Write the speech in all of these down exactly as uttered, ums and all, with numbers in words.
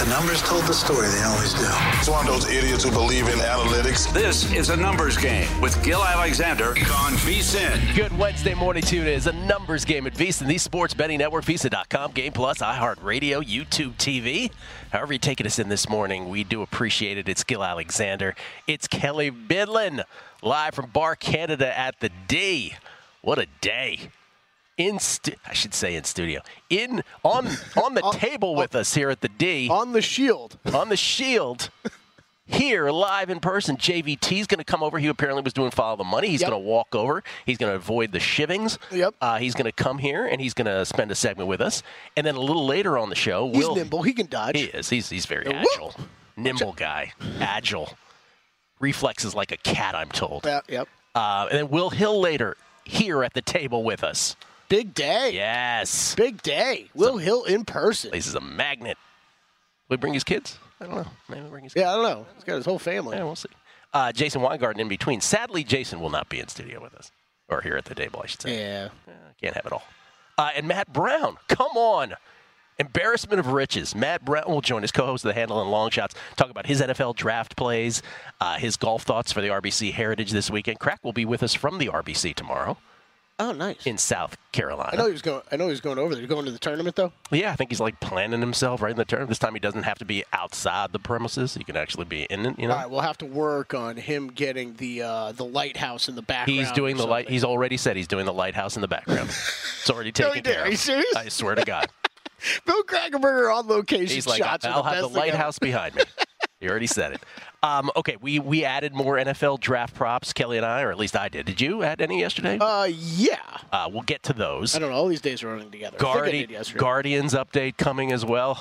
The numbers told the story. They always do. It's one of those idiots who believe in analytics. This is a numbers game with Gil Alexander on VSiN. Good Wednesday morning tune. It is a numbers game at VSiN, the sports betting network, VSiN dot com, Game Plus, iHeartRadio, YouTube T V. However you're taking us in this morning, we do appreciate it. It's Gil Alexander. It's Kelly Bidlin, live from Bar Canada at the D. What a day. In stu- I should say in studio. In on on the on, table on, with us here at the D. On the Shield. On the Shield. Here, live in person, J V T's going to come over. He apparently was doing Follow the Money. He's yep. going to walk over. He's going to avoid the shivings. Yep. Uh, he's going to come here, and he's going to spend a segment with us. And then a little later on the show, he's Will, nimble. He can dodge. He is. He's, he's very Yeah, agile. Nimble guy. Agile. Reflexes like a cat, I'm told. Yeah, yep. Uh, and then Will Hill later here at the table with us. Big day. Yes. Big day. Will Hill in person. This is a magnet. Will he bring his kids? I don't know. Maybe bring his kids. Yeah, I don't know. He's got his whole family. Yeah, we'll see. Uh, Jason Weingarten in between. Sadly, Jason will not be in studio with us. Or here at the table, I should say. Yeah. yeah can't have it all. Uh, and Matt Brown. Come on. Embarrassment of riches. Matt Brown will join us, co-host of The Handle and Long Shots, talk about his N F L draft plays, uh, his golf thoughts for the R B C Heritage this weekend. Crack will be with us from the R B C tomorrow. Oh, nice. In South Carolina. I know he was going. I know he was going over there. Going to the tournament though. Yeah, I think he's like planning himself right in the tournament. This time he doesn't have to be outside the premises. He can actually be in it. You know. All right, we'll have to work on him getting the uh, the lighthouse in the background. He's doing the light. He's already said he's doing the lighthouse in the background. It's already taken no, he did. care of. Are you serious? I swear to God. Bill Kragenberger on location. He's like, shots I'll the have the lighthouse behind me. He already said it. Um, okay, we, we added more N F L draft props, Kelly and I, or at least I did. Did you add any yesterday? Uh, yeah. Uh, we'll get to those. I don't know. All these days are running together. Guardi- I think I did yesterday. Guardians update coming as well.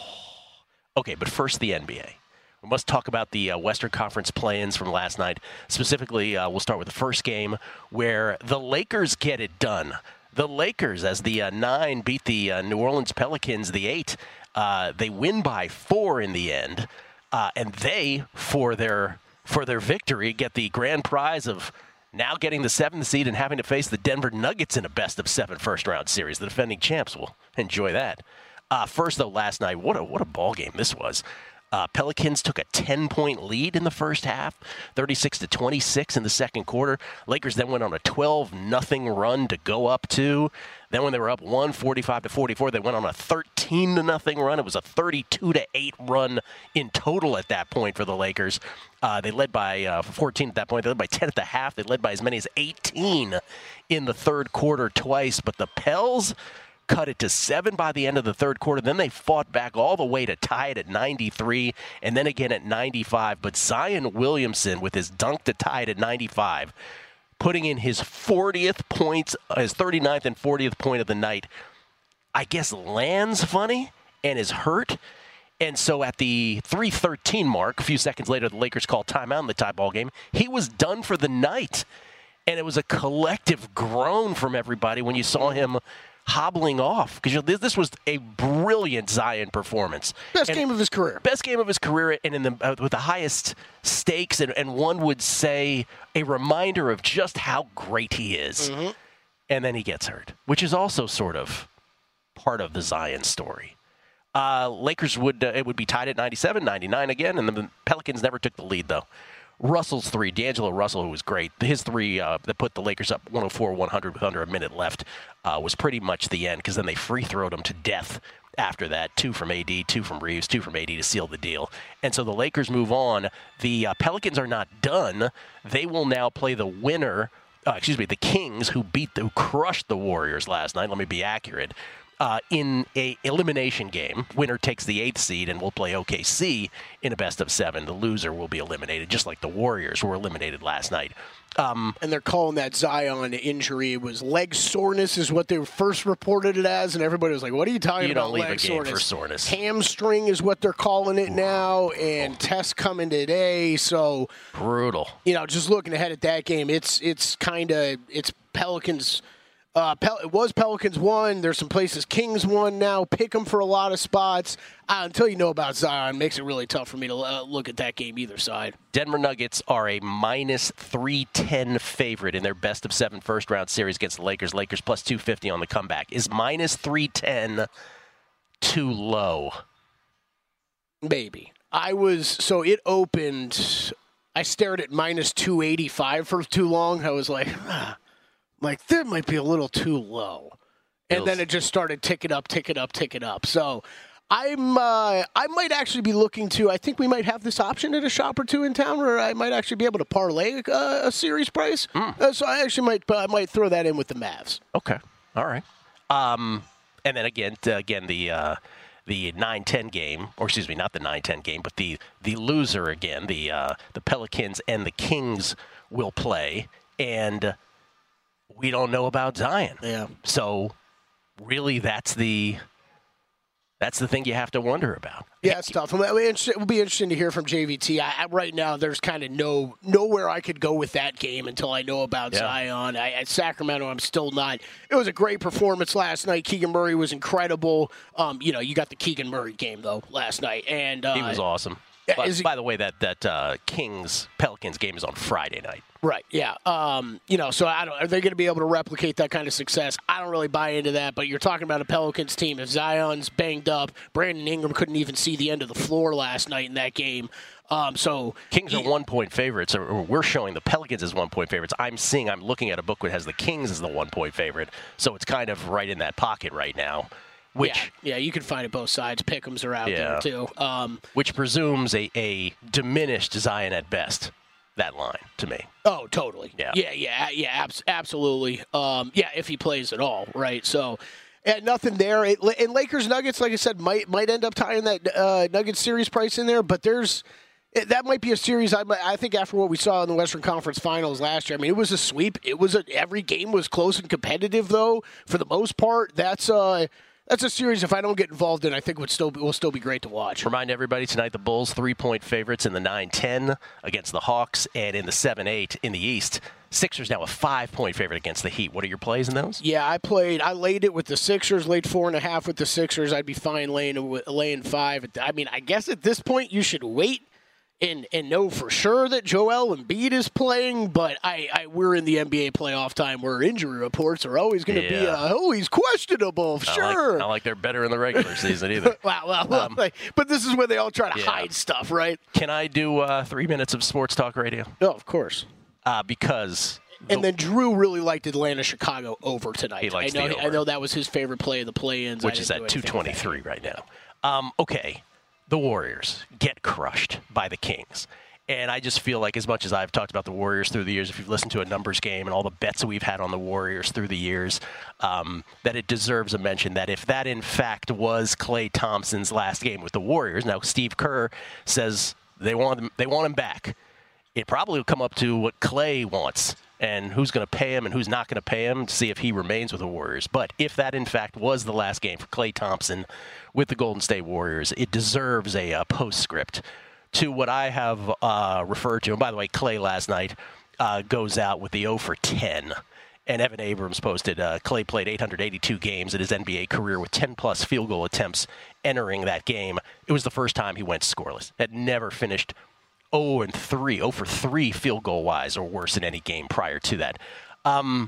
Okay, but first the N B A. We must talk about the uh, Western Conference play-ins from last night. Specifically, uh, we'll start with the first game where the Lakers get it done. The Lakers, as the uh, nine beat the uh, New Orleans Pelicans, the eight, uh, they win by four in the end, uh, and they, for their for their victory, get the grand prize of now getting the seventh seed and having to face the Denver Nuggets in a best-of-seven first-round series. The defending champs will enjoy that. Uh, first, though, last night, what a what a ball game this was. Uh, Pelicans took a ten-point lead in the first half, thirty-six to twenty-six in the second quarter. Lakers then went on a twelve nothing run to go up two. Then when they were up one, forty-five to forty-four, they went on a thirteen to nothing run. It was a thirty-two to eight run in total at that point for the Lakers. Uh, they led by uh, fourteen at that point. They led by ten at the half. They led by as many as eighteen in the third quarter twice. But the Pels cut it to seven by the end of the third quarter. Then they fought back all the way to tie it at ninety-three, and then again at ninety-five. But Zion Williamson, with his dunk to tie it at ninety-five, putting in his fortieth points, his thirty-ninth and fortieth point of the night, I guess lands funny and is hurt. And so at the three thirteen mark, a few seconds later, the Lakers called timeout in the tie ball game. He was done for the night. And it was a collective groan from everybody when you saw him hobbling off, because you know, this, this was a brilliant Zion performance. Best and game of his career. Best game of his career, and in the uh, with the highest stakes, and, and one would say a reminder of just how great he is. Mm-hmm. And then he gets hurt, which is also sort of part of the Zion story. Uh, Lakers would uh, it would be tied at ninety-seven, ninety-nine again, and the Pelicans never took the lead though. Russell's three, D'Angelo Russell, who was great, his three uh, that put the Lakers up one oh four one hundred with under a minute left uh, was pretty much the end, because then they free-throwed him to death after that. Two from A D, two from Reeves, two from A D to seal the deal. And so the Lakers move on. The uh, Pelicans are not done. They will now play the winner, uh, excuse me, the Kings, who beat, who crushed the Warriors last night. Let me be accurate. Uh, in a elimination game. Winner takes the eighth seed and will play O K C in a best of seven. The loser will be eliminated, just like the Warriors were eliminated last night. Um, and they're calling that Zion injury. It was leg soreness is what they first reported it as, and everybody was like, what are you talking you about, don't leave leg a game soreness? for soreness. Hamstring is what they're calling it now, and tests coming today. So brutal. You know, just looking ahead at that game, it's it's kind of, it's Pelicans. Uh, Pel- it was Pelicans one. There's some places Kings won now. Pick them for a lot of spots. Uh, until you know about Zion, makes it really tough for me to uh, look at that game either side. Denver Nuggets are a minus three ten favorite in their best of seven first round series against the Lakers. Lakers plus two fifty on the comeback. Is minus three ten too low? Maybe. I was, so it opened, I stared at minus two eighty-five for too long. I was like, ah, like, that might be a little too low. And then it just started ticking up, ticking up, ticking up. So I'm, uh, I might actually be looking to, I think we might have this option at a shop or two in town where I might actually be able to parlay uh, a series price. Mm. Uh, so I actually might, uh, I might throw that in with the Mavs. Okay. All right. Um, and then again, uh, again, the, uh, the nine ten game, or excuse me, not the nine ten game, but the, the loser again, the uh, the Pelicans and the Kings will play, and we don't know about Zion. Yeah. So really, that's the that's the thing you have to wonder about. Yeah, it's tough. It will be interesting to hear from J V T. I, I, right now, there's kind of no nowhere I could go with that game until I know about yeah. Zion. I, at Sacramento, I'm still not. It was a great performance last night. Keegan Murray was incredible. Um, you know, you got the Keegan Murray game though last night, and uh, he was awesome. But, he, by the way, that that uh, Kings Pelicans game is on Friday night. Right. Yeah. Um, you know, so I don't. Are they going to be able to replicate that kind of success? I don't really buy into that. But you're talking about a Pelicans team. If Zion's banged up, Brandon Ingram couldn't even see the end of the floor last night in that game. Um, so Kings are one-point favorites, or we're showing the Pelicans as one-point favorites. I'm seeing, I'm looking at a book that has the Kings as the one-point favorite. So it's kind of right in that pocket right now. Which, yeah, yeah, you can find it both sides. Pick'ems are out yeah. there, too. Um, Which presumes a, a diminished Zion at best, that line, to me. Oh, totally. Yeah, yeah, yeah, yeah abs- absolutely. Um, yeah, if he plays at all, right? So, yeah, nothing there. It, and Lakers Nuggets, like I said, might might end up tying that uh, Nuggets series price in there, but there's it, that might be a series. I, I think after what we saw in the Western Conference Finals last year, I mean, it was a sweep. It was a, every game was close and competitive, though, for the most part. That's uh. That's a series, if I don't get involved in, I think would still be, will still be great to watch. Remind everybody, tonight the Bulls three-point favorites in the nine ten against the Hawks, and in the seven eight in the East. Sixers now a five-point favorite against the Heat. What are your plays in those? Yeah, I played. I laid it with the Sixers, laid four and a half with the Sixers. I'd be fine laying laying five. I mean, I guess at this point you should wait and and know for sure that Joel Embiid is playing, but I, I we're in the N B A playoff time where injury reports are always going to yeah. be, a, oh, he's questionable, not sure. Like, not like they're better in the regular season either. wow, well, well um, like, but this is where they all try to yeah. hide stuff, right? Can I do uh, three minutes of sports talk radio? Oh, of course. Uh, because... And the, then Drew really liked Atlanta Chicago over tonight. He likes I know, the over. I know that was his favorite play of the play-ins. Which is at two twenty-three right now. Um, okay, the Warriors get crushed by the Kings. And I just feel like as much as I've talked about the Warriors through the years, if you've listened to a numbers game and all the bets we've had on the Warriors through the years, um, that it deserves a mention that if that in fact was Klay Thompson's last game with the Warriors, now Steve Kerr says they want him, they want him back. It probably will come up to what Klay wants and who's going to pay him and who's not going to pay him to see if he remains with the Warriors. But if that in fact was the last game for Klay Thompson with the Golden State Warriors, it deserves a uh, postscript to what I have uh, referred to. And by the way, Klay last night uh, goes out with the oh for ten. And Evan Abrams posted, uh, Klay played eight hundred eighty-two games in his N B A career with ten-plus field goal attempts entering that game. It was the first time he went scoreless. Had never finished oh and three, oh for three field goal-wise or worse in any game prior to that. Um,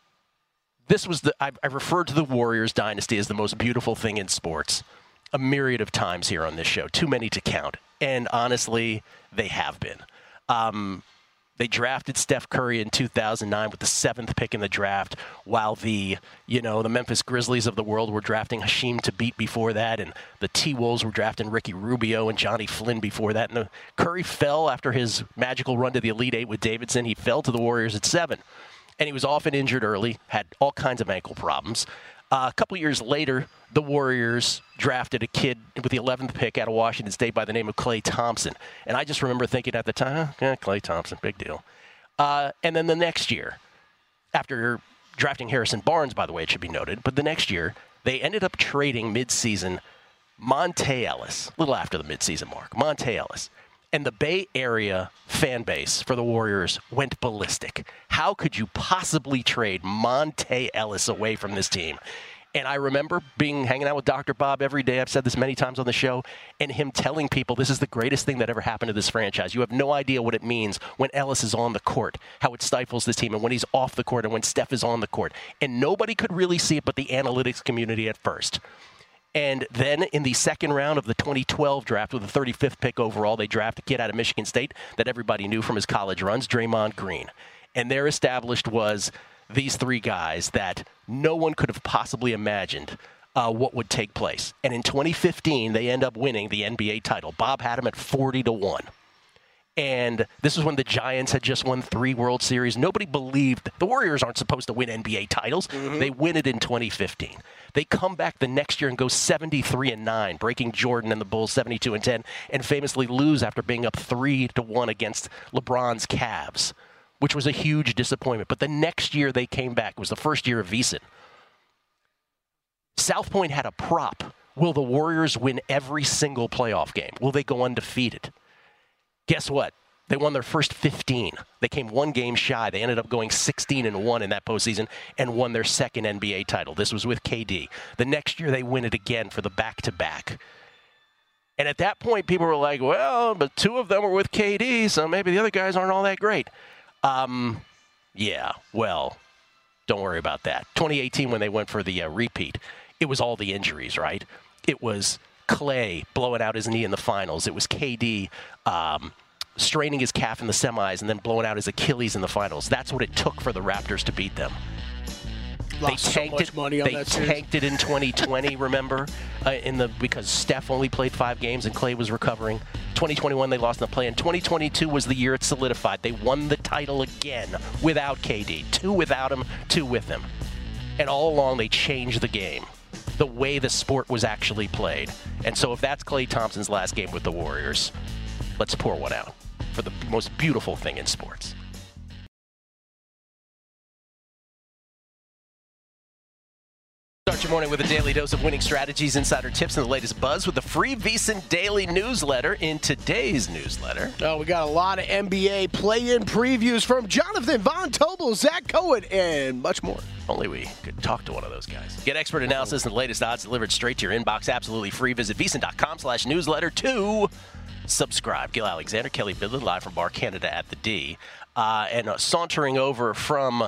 this was the, I, I referred to the Warriors dynasty as the most beautiful thing in sports a myriad of times here on this show, too many to count. And honestly, they have been. Um, they drafted Steph Curry in two thousand nine with the seventh pick in the draft, while the, you know, the Memphis Grizzlies of the world were drafting Hasheem Thabit before that, and the T-Wolves were drafting Ricky Rubio and Johnny Flynn before that. And the, Curry fell after his magical run to the Elite Eight with Davidson. He fell to the Warriors at seven, and he was often injured early, had all kinds of ankle problems. Uh, a couple years later, the Warriors drafted a kid with the eleventh pick out of Washington State by the name of Klay Thompson. And I just remember thinking at the time, oh, yeah, Klay Thompson, big deal. Uh, and then the next year, after drafting Harrison Barnes, by the way, it should be noted, but the next year, they ended up trading midseason Monte Ellis, a little after the midseason mark, Monte Ellis. And the Bay Area fan base for the Warriors went ballistic. How could you possibly trade Monte Ellis away from this team? And I remember being hanging out with Doctor Bob every day. I've said this many times on the show, and him telling people this is the greatest thing that ever happened to this franchise. You have no idea what it means when Ellis is on the court, how it stifles this team, and when he's off the court, and when Steph is on the court. And nobody could really see it but the analytics community at first. And then in the second round of the twenty twelve draft with the thirty-fifth pick overall, they draft a kid out of Michigan State that everybody knew from his college runs, Draymond Green. And their established was these three guys that no one could have possibly imagined uh, what would take place. And in twenty fifteen, they end up winning the N B A title. Bob had them at forty to one. And this was when the Giants had just won three World Series. Nobody believed the Warriors aren't supposed to win N B A titles. Mm-hmm. They win it in twenty fifteen. They come back the next year and go seventy-three and nine, breaking Jordan and the Bulls seventy-two and ten, and famously lose after being up three to one against LeBron's Cavs, which was a huge disappointment. But the next year they came back. It was the first year of VSiN. South Point had a prop. Will the Warriors win every single playoff game? Will they go undefeated? Guess what? They won their first fifteen. They came one game shy. They ended up going sixteen and one in that postseason and won their second N B A title. This was with K D. The next year they win it again for the back-to-back. And at that point, people were like, well, but two of them were with K D, so maybe the other guys aren't all that great. Um, yeah, well, don't worry about that. twenty eighteen, when they went for the uh, repeat, it was all the injuries, right? It was Clay blowing out his knee in the finals. It was K D um, straining his calf in the semis and then blowing out his Achilles in the finals. That's what it took for the Raptors to beat them. Lost they tanked so much it. money on they that series. tanked it in twenty twenty. Remember, uh, in the because Steph only played five games and Clay was recovering. twenty twenty-one they lost in the play, and twenty twenty-two was the year it solidified. They won the title again without K D. Two without him, two with him, and all along they changed the game, the way the sport was actually played. And so if that's Klay Thompson's last game with the Warriors, let's pour one out for the most beautiful thing in sports. Start your morning with a daily dose of winning strategies, insider tips, and the latest buzz with the free VSiN Daily newsletter. In today's newsletter, oh, we got a lot of N B A play-in previews from Jonathan Von Tobel, Zach Cohen, and much more. Only we could talk to one of those guys. Get expert analysis and the latest odds delivered straight to your inbox, absolutely free. Visit VSiN.com slash newsletter to subscribe. Gil Alexander, Kelly Bidlin, live from Bar Canada at the D. Uh, and uh, sauntering over from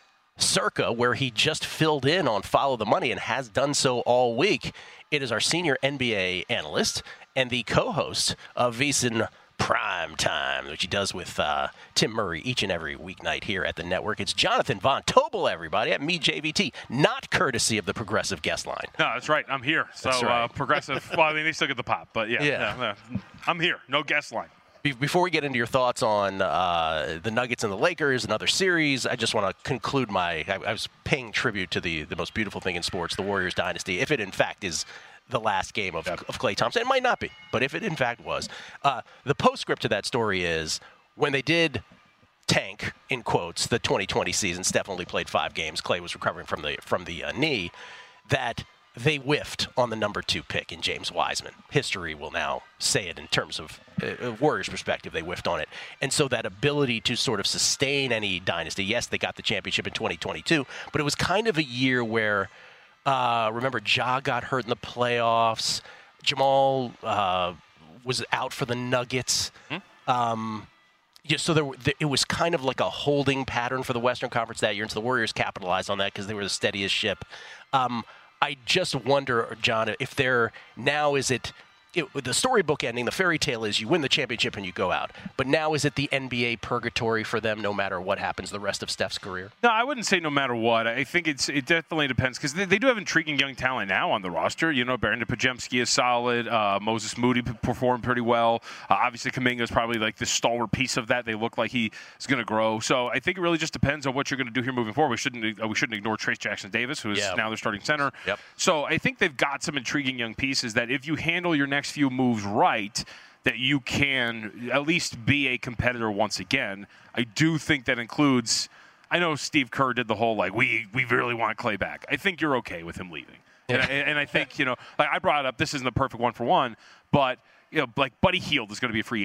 Circa, where he just filled in on Follow the Money and has done so all week. It is our senior N B A analyst and the co-host of VSiN Prime Time, which he does with uh, Tim Murray each and every weeknight here at the network. It's Jonathan Von Tobel, everybody, at Me J V T, not courtesy of the Progressive guest line. No, that's right. I'm here. So right. uh, Progressive, well, I mean, they still get the pop, but yeah, Yeah. yeah, yeah. I'm here. No guest line. Before we get into your thoughts on uh, the Nuggets and the Lakers and other series, I just want to conclude my I, I was paying tribute to the, the most beautiful thing in sports, the Warriors dynasty, if it in fact is the last game of, yep. of Klay Thompson. It might not be, but if it in fact was. Uh, the postscript to that story is when they did tank, in quotes, the twenty twenty season, Steph only played five games, Klay was recovering from the, from the uh, knee, that they whiffed on the number two pick in James Wiseman. History will now say it in terms of uh, Warriors' perspective. They whiffed on it. And so that ability to sort of sustain any dynasty, yes, they got the championship in twenty twenty-two, but it was kind of a year where, uh, remember, Ja got hurt in the playoffs. Jamal uh, was out for the Nuggets. Hmm? Um, yeah, so there, there, it was kind of like a holding pattern for the Western Conference that year, and so the Warriors capitalized on that because they were the steadiest ship. Um, I just wonder, John, if they're now is it, it the storybook ending, the fairy tale is you win the championship and you go out. But now is it the N B A purgatory for them no matter what happens the rest of Steph's career? No, I wouldn't say no matter what. I think it's it definitely depends because they, they do have intriguing young talent now on the roster. You know, Brandon Pajemski is solid. Uh, Moses Moody performed pretty well. Uh, obviously, Kuminga is probably like the stalwart piece of that. They look like he is going to grow. So I think it really just depends on what you're going to do here moving forward. We shouldn't uh, we shouldn't ignore Trace Jackson Davis, who is yeah. now their starting center. Yep. So I think they've got some intriguing young pieces that if you handle your next few moves right, that you can at least be a competitor once again. I do think that includes, I know Steve Kerr did the whole, like, we we really want Klay back. I think you're okay with him leaving. Yeah. And, I, and I think, you know, like I brought up, this isn't the perfect one for one, but, you know, like Buddy Hield is going to be a free agent.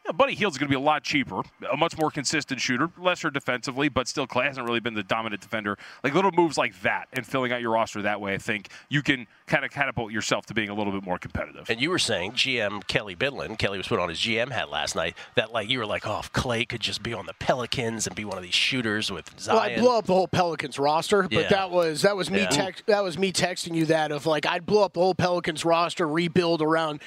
Yeah, Buddy Hield's going to be a lot cheaper, a much more consistent shooter, lesser defensively, but still hasn't really been the dominant defender. Like little moves like that and filling out your roster that way, I think you can kind of catapult yourself to being a little bit more competitive. And you were saying G M Kelly Bidlin, Kelly was put on his G M hat last night, that like you were like, oh, if Clay could just be on the Pelicans and be one of these shooters with Zion. Well, I'd blow up the whole Pelicans roster, but Yeah. that was that was me Yeah. text that was me texting you that of like I'd blow up the whole Pelicans roster, rebuild around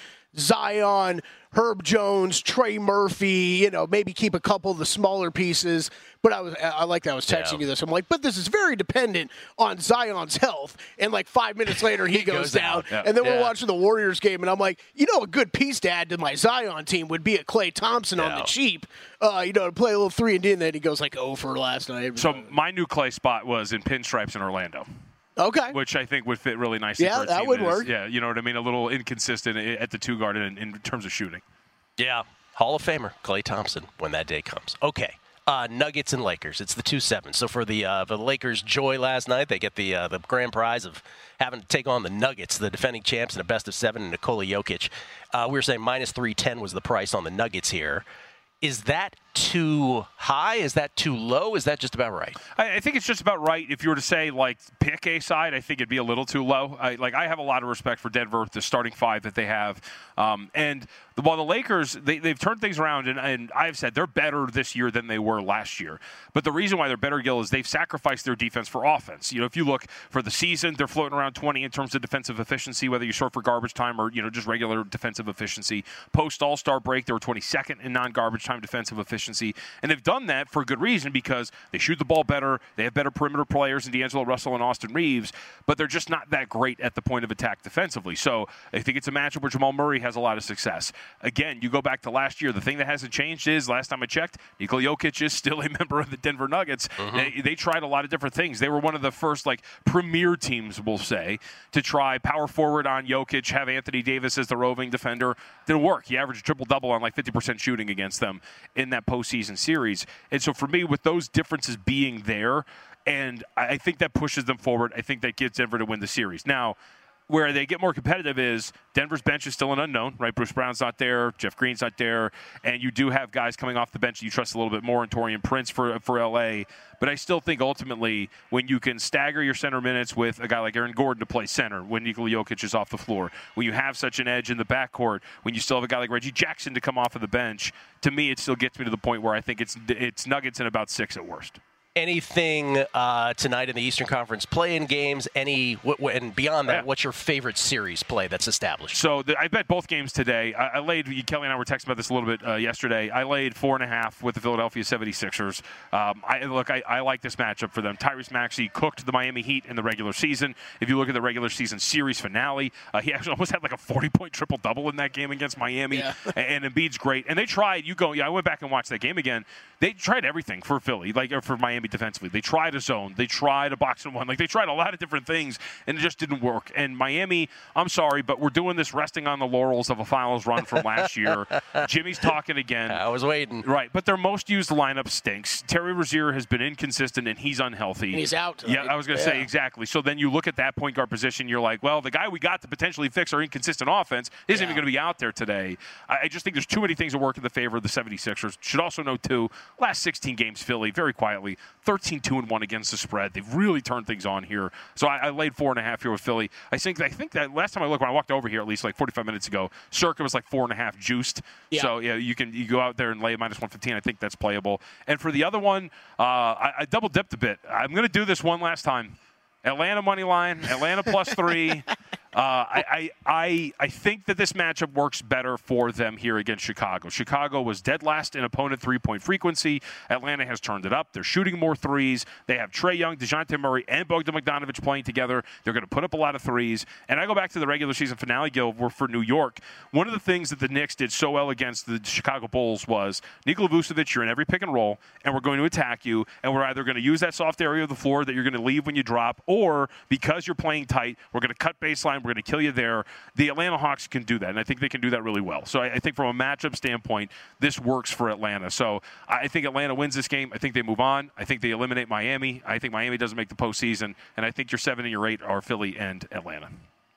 Zion, Herb Jones, Trey Murphy, you know, maybe keep a couple of the smaller pieces. But I was, I like that I was texting Yeah. you this. I'm like, but this is very dependent on Zion's health. And like five minutes later, he, He goes, goes down. out. Yeah. And then we're Yeah. watching the Warriors game, and I'm like, you know, a good piece to add to my Zion team would be a Klay Thompson on Yeah. the cheap. Uh, you know, to play a little three and D, and then he goes like oh for last night. So my new Clay spot was in pinstripes in Orlando. Okay. Which I think would fit really nicely Yeah, for a that team would is- work. Yeah, you know what I mean? A little inconsistent at the two guard in, in terms of shooting. Yeah, Hall of Famer Klay Thompson when that day comes. Okay, uh, Nuggets and Lakers. It's the two seven. So for the uh, for the Lakers' joy last night, they get the uh, the grand prize of having to take on the Nuggets, the defending champs, in a best of seven, and Nikola Jokic. Uh, we were saying minus three ten was the price on the Nuggets here. Is that too high? Is that too low? Is that just about right? I, I think it's just about right. If you were to say, like, pick a side, I think it'd be a little too low. I, like, I have a lot of respect for Denver, the starting five that they have. Um, and the, while the Lakers, they, they've turned things around, and, and I've said they're better this year than they were last year. But the reason why they're better, Gil, is they've sacrificed their defense for offense. You know, if you look for the season, they're floating around twenty in terms of defensive efficiency, whether you sort for garbage time or, you know, just regular defensive efficiency. Post All-Star break, they were twenty-second in non-garbage time defensive efficiency. And they've done that for a good reason because they shoot the ball better, they have better perimeter players in D'Angelo Russell and Austin Reeves, but they're just not that great at the point of attack defensively. So I think it's a matchup where Jamal Murray has a lot of success. Again, you go back to last year, the thing that hasn't changed is, last time I checked, Nikola Jokic is still a member of the Denver Nuggets. Mm-hmm. They, they tried a lot of different things. They were one of the first, like, premier teams, we'll say, to try power forward on Jokic, have Anthony Davis as the roving defender. Didn't work. He averaged triple-double on like fifty percent shooting against them in that postseason series. And so for me, with those differences being there, and I think that pushes them forward, I think that gives Denver to win the series. Now, where they get more competitive is Denver's bench is still an unknown, right? Bruce Brown's not there, Jeff Green's not there, and you do have guys coming off the bench that you trust a little bit more in Taurean Prince for for L A. But I still think ultimately when you can stagger your center minutes with a guy like Aaron Gordon to play center when Nikola Jokic is off the floor, when you have such an edge in the backcourt, when you still have a guy like Reggie Jackson to come off of the bench, to me it still gets me to the point where I think it's it's Nuggets in about six at worst. Anything uh, tonight in the Eastern Conference play-in games? Any what, what, and beyond that, Yeah. what's your favorite series play that's established? So the, I bet both games today. I, I laid, Kelly and I were texting about this a little bit uh, yesterday. I laid four and a half with the Philadelphia seventy-sixers. Um, I, look, I, I like this matchup for them. Tyrese Maxey cooked the Miami Heat in the regular season. If you look at the regular season series finale, uh, he actually almost had like a forty-point triple-double in that game against Miami. Yeah. and, and Embiid's great. And they tried, you go, yeah, I went back and watched that game again. They tried everything for Philly, like or for Miami defensively. They tried a zone. They tried a box and one. Like, they tried a lot of different things, and it just didn't work. And Miami, I'm sorry, but we're doing this resting on the laurels of a finals run from last year. Jimmy's talking again. I was waiting. Right, but their most used lineup stinks. Terry Rozier has been inconsistent, and he's unhealthy. And he's out tonight. Yeah, I was going to Yeah. say, exactly. So then you look at that point guard position, you're like, well, the guy we got to potentially fix our inconsistent offense isn't Yeah. even going to be out there today. I I just think there's too many things that work in the favor of the seventy-sixers. Should also know, too, last sixteen games, Philly, very quietly, thirteen two and one against the spread. They've really turned things on here. So I, I laid four and a half here with Philly. I think I think that last time I looked, when I walked over here, at least like forty-five minutes ago, Circa was like four and a half juiced. Yeah. So yeah, you can you go out there and lay minus one fifteen. I think that's playable. And for the other one, uh, I, I double dipped a bit. I'm going to do this one last time. Atlanta money line, Atlanta plus three. Uh, I, I I I think that this matchup works better for them here against Chicago. Chicago was dead last in opponent three-point frequency. Atlanta has turned it up. They're shooting more threes. They have Trae Young, DeJounte Murray, and Bogdan Bogdanovic playing together. They're going to put up a lot of threes. And I go back to the regular season finale, Gil, where for New York, one of the things that the Knicks did so well against the Chicago Bulls was, Nikola Vucevic, you're in every pick and roll, and we're going to attack you, and we're either going to use that soft area of the floor that you're going to leave when you drop, or because you're playing tight, we're going to cut baseline, we're going to kill you there. The Atlanta Hawks can do that, and I think they can do that really well. So I, I think from a matchup standpoint, this works for Atlanta. So I think Atlanta wins this game. I think they move on. I think they eliminate Miami. I think Miami doesn't make the postseason, and I think your seven and your eight are Philly and Atlanta.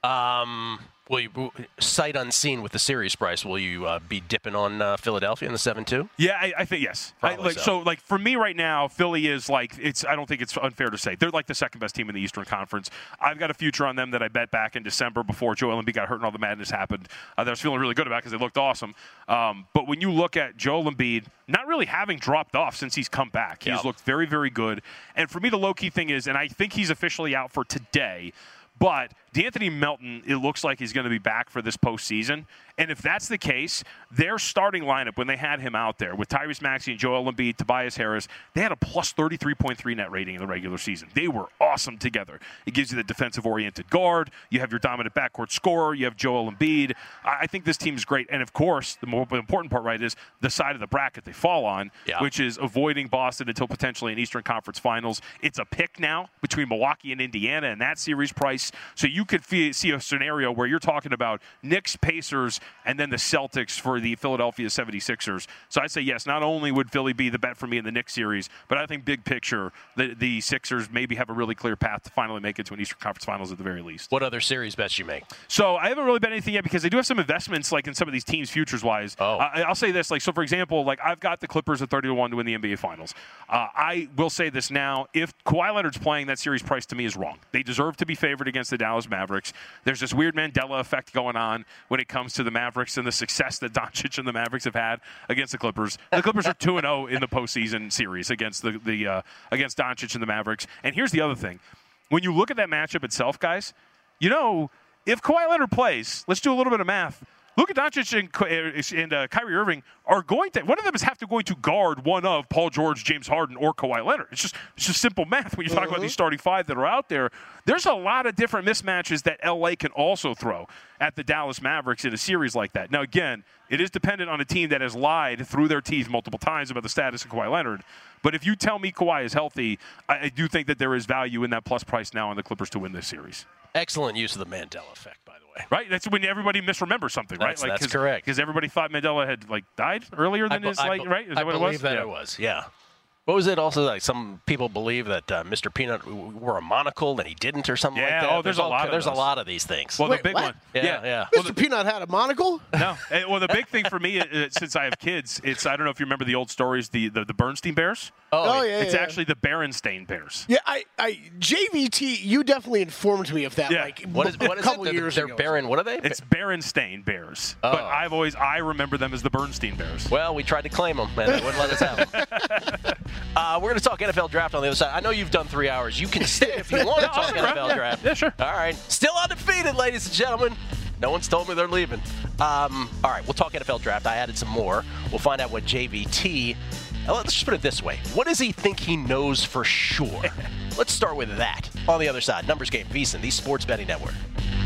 Um, will you sight unseen with the series price? Will you uh, be dipping on uh, Philadelphia in the seven two? Yeah, I, I think yes. I, like, so. so, like for me right now, Philly is like it's. I don't think it's unfair to say they're like the second best team in the Eastern Conference. I've got a future on them that I bet back in December before Joel Embiid got hurt and all the madness happened. Uh, that I was feeling really good about because they looked awesome. Um, but when you look at Joel Embiid, not really having dropped off since he's come back, he's yep. looked very, very good. And for me, the low key thing is, and I think he's officially out for today. But D'Anthony Melton, it looks like he's going to be back for this postseason. And if that's the case, their starting lineup, when they had him out there with Tyrese Maxey and Joel Embiid, Tobias Harris, they had a plus thirty-three point three net rating in the regular season. They were awesome together. It gives you the defensive-oriented guard. You have your dominant backcourt scorer. You have Joel Embiid. I think this team is great. And, of course, the more important part, right, is the side of the bracket they fall on, yeah. which is avoiding Boston until potentially an Eastern Conference Finals. It's a pick now between Milwaukee and Indiana and that series price. So you could see a scenario where you're talking about Knicks, Pacers, and then the Celtics for the Philadelphia seventy-sixers. So I'd say, yes, not only would Philly be the bet for me in the Knicks series, but I think big picture, the, the Sixers maybe have a really clear path to finally make it to an Eastern Conference Finals at the very least. What other series bets you make? So I haven't really bet anything yet because they do have some investments like in some of these teams futures-wise. Oh. Uh, I'll say this. like So, for example, like I've got the Clippers at thirty to one to win the N B A Finals. Uh, I will say this now. If Kawhi Leonard's playing, that series price to me is wrong. They deserve to be favored against the Dallas Mavericks. There's this weird Mandela effect going on when it comes to the Mavericks and the success that Doncic and the Mavericks have had against the Clippers. The Clippers are two and oh in the postseason series against the, the uh, against Doncic and the Mavericks. And here's the other thing. When you look at that matchup itself, guys, you know, if Kawhi Leonard plays, let's do a little bit of math. Luka Doncic and, and uh, Kyrie Irving are going to – one of them is have to going to guard one of Paul George, James Harden, or Kawhi Leonard. It's just it's just simple math when you talk mm-hmm. about these starting five that are out there. There's a lot of different mismatches that L A can also throw at the Dallas Mavericks in a series like that. Now, again, it is dependent on a team that has lied through their teeth multiple times about the status of Kawhi Leonard. But if you tell me Kawhi is healthy, I, I do think that there is value in that plus price now on the Clippers to win this series. Excellent use of the Mandela effect, by the way. Right? That's when everybody misremembers something, right? That's, like, that's correct. Because everybody thght Mandela had, like, died earlier than I, his, I, like, right? Is that I what it was? believe that yeah. it was, yeah. What was it also? Like some people believe that uh, Mister Peanut wore a monocle and he didn't or something yeah, like that. Oh, there's, there's a all, lot of There's those. a lot of these things. Well, Wait, the big what? one. Yeah, yeah. yeah. Mister Well, Peanut had a monocle? No. Well, the big thing for me, uh, since I have kids, it's I don't know if you remember the old stories, the, the, the Bernstein Bears. Oh, oh yeah, It's yeah. actually the Berenstain Bears. Yeah, I, I, J V T, you definitely informed me of that, Yeah. like, What is, what a is couple it? They're, years they're ago. Baron, what are they? It's Berenstain Bears. Oh. But I've always, I remember them as the Bernstein Bears. Well, we tried to claim them, and they wouldn't let us have them. uh, we're going to talk N F L draft on the other side. I know you've done three hours. You can stay if you want to talk N F L yeah. draft. Yeah, sure. All right. Still undefeated, ladies and gentlemen. No one's told me they're leaving. Um, all right, we'll talk N F L draft. I added some more. We'll find out what J V T, let's just put it this way. What does he think he knows for sure? Let's start with that. On the other side, Numbers Game, VSiN, the Sports Betting Network.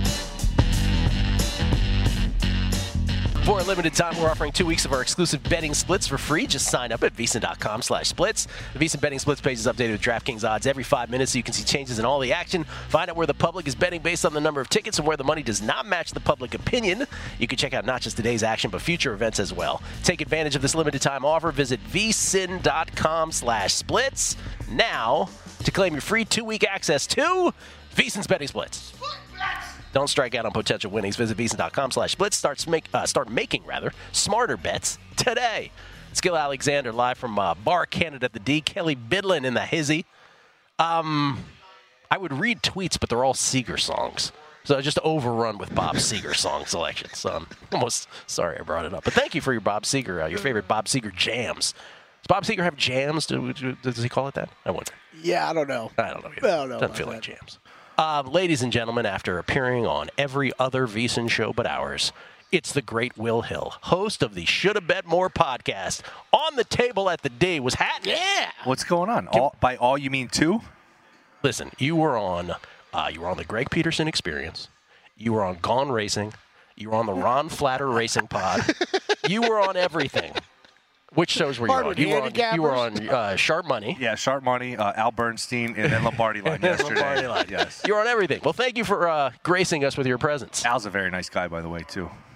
For a limited time, we're offering two weeks of our exclusive betting splits for free. Just sign up at VSiN.com slash splits. The VSiN betting splits page is updated with DraftKings odds every five minutes so you can see changes in all the action. Find out where the public is betting based on the number of tickets and where the money does not match the public opinion. You can check out not just today's action, but future events as well. Take advantage of this limited time offer. Visit VSiN.com slash splits now to claim your free two-week access to VSiN's betting splits. Don't strike out on potential winnings. Visit VSiN.com slash splits. Start, make, uh, start making, rather, smarter bets today. It's Gil Alexander live from uh, Bar Canada at the D. Kelly Bidlin in the hizzy. Um, I would read tweets, but they're all Seeger songs. So just overrun with Bob Seger song selections. So I'm almost sorry I brought it up. But thank you for your Bob Seger, uh, your favorite Bob Seger jams. Does Bob Seger have jams? Does he call it that? I wonder. Yeah, I don't know. I don't know. I don't know Doesn't feel like jams. Uh, ladies and gentlemen, after appearing on every other VSiN show but ours, it's the great Will Hill, host of the Shoulda Bet More podcast. On the table at the D was Hatton. Yeah. What's going on? All, by all, you mean two? Listen, you were on uh, you were on the Greg Peterson Experience. You were on Gone Racing. You were on the Ron Flatter Racing Pod. You were on everything. Which shows were you on? You were on, you were on uh, Sharp Money. Yeah, Sharp Money, uh, Al Bernstein, and then Lombardi Line yesterday. Lombardi Line. Yes. You're on everything. Well, thank you for uh, gracing us with your presence. Al's a very nice guy, by the way, too.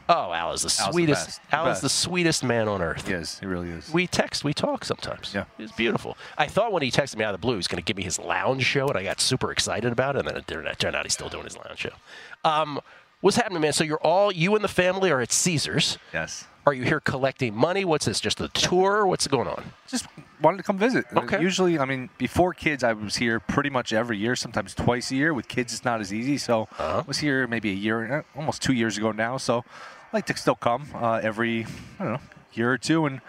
Oh, Al is the Al's the sweetest. best. The Al is the best. sweetest man on earth. He is. He really is. We text, we talk sometimes. Yeah. It's beautiful. I thought when he texted me out of the blue, he was going to give me his lounge show, and I got super excited about it, and then it turned out, turned out he's still doing his lounge show. Um, what's happening, man? So you're all, you and the family are at Caesars. Yes. Are you here collecting money? What's this, just a tour? What's going on? Just wanted to come visit. Okay. Usually, I mean, before kids, I was here pretty much every year, sometimes twice a year. With kids, it's not as easy. So Uh-huh. I was here maybe a year, almost two years ago now. So I like to still come uh, every, I don't know, year or two. And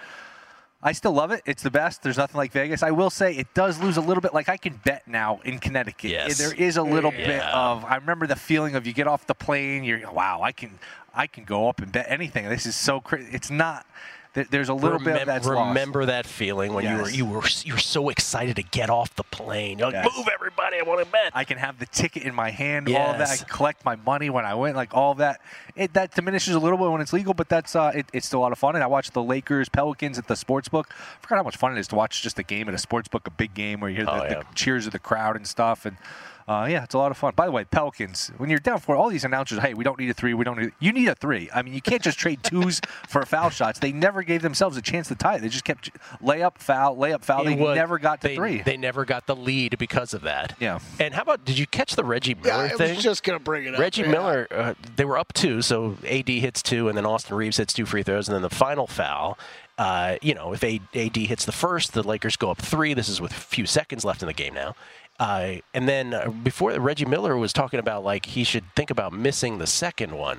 I still love it. It's the best. There's nothing like Vegas. I will say it does lose a little bit. Like I can bet now in Connecticut. Yes. There is a little Yeah. bit of, I remember the feeling of you get off the plane, you're, wow, I can I can go up and bet anything. This is so crazy. It's not, there, there's a little bit of that's lost. Remember that feeling when Yes. you were you were you were so excited to get off the plane. You're like, Yes. move everybody, I want to bet. I can have the ticket in my hand, all of that. I Yes. can collect my money when I win, like all of that. It, that diminishes a little bit when it's legal, but that's uh, it, it's still a lot of fun. And I watched the Lakers Pelicans at the sportsbook. I forgot how much fun it is to watch just a game at a sportsbook, a big game where you hear the, Oh, yeah. the cheers of the crowd and stuff. And uh, yeah, it's a lot of fun. By the way, Pelicans, when you're down for all these announcers, hey, we don't need a three, we don't need. You need a three. I mean, you can't just trade twos for foul shots. They never gave themselves a chance to tie it. They just kept layup, foul, layup, foul. They It was- never got to they, three. They never got the lead because of that. Yeah. And how about, did you catch the Reggie Yeah, Miller I thing? was just going to bring it up. Reggie yeah. Miller, uh, they were up two, so A D hits two, and then Austin Reeves hits two free throws, and then the final foul. Uh, you know, if A D hits the first, the Lakers go up three. This is with a few seconds left in the game now. Uh, and then uh, before Reggie Miller was talking about like he should think about missing the second one,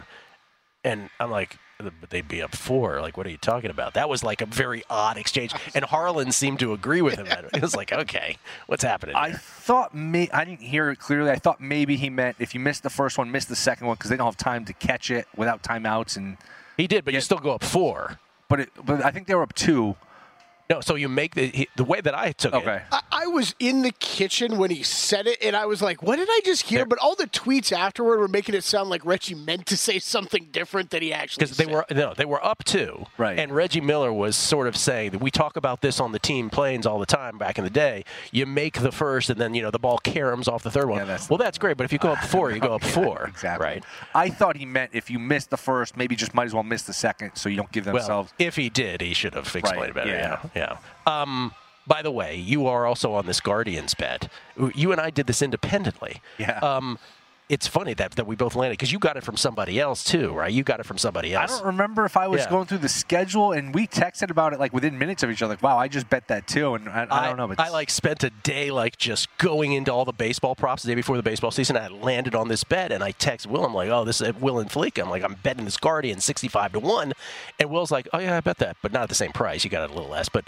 and I'm like, but they'd be up four. Like, what are you talking about? That was like a very odd exchange, and Harlan seemed to agree with him. It was like, okay, what's happening I here? thought may I didn't hear it clearly. I thought maybe he meant if you miss the first one, miss the second one because they don't have time to catch it without timeouts. And He did, but Yeah. you still go up four. but it, but I think they were up two. No, so you make the he, the way that I took Okay. it. I, I was in the kitchen when he said it, and I was like, what did I just hear? There- But all the tweets afterward were making it sound like Reggie meant to say something different than he actually Because they said. were no, they were up two, Right. And Reggie Miller was sort of saying that we talk about this on the team planes all the time. Back in the day, you make the first, and then you know the ball caroms off the third one. Yeah, that's- well, that's great, but if you go up four, you go up four, Exactly. right? I thought he meant if you miss the first, maybe just might as well miss the second, so you don't give Well, themselves. if he did, he should have explained Right, it better. yeah. Yeah, yeah. Um, by the way, you are also on this Guardians bet. You and I did this independently. Yeah. Um, it's funny that, that we both landed because you got it from somebody else too, right? You got it from somebody I else. don't remember if I was Yeah. going through the schedule, and we texted about it like within minutes of each other. Like, wow, I just bet that too, and I, I don't know. But I like spent a day like just going into all the baseball props the day before the baseball season. I landed on this bet, and I text Will. I'm like, "Oh, this is Will and Fleek." I'm like, "I'm betting this Guardian sixty-five to one," and Will's like, "Oh yeah, I bet that, but not at the same price. You got it a little less." But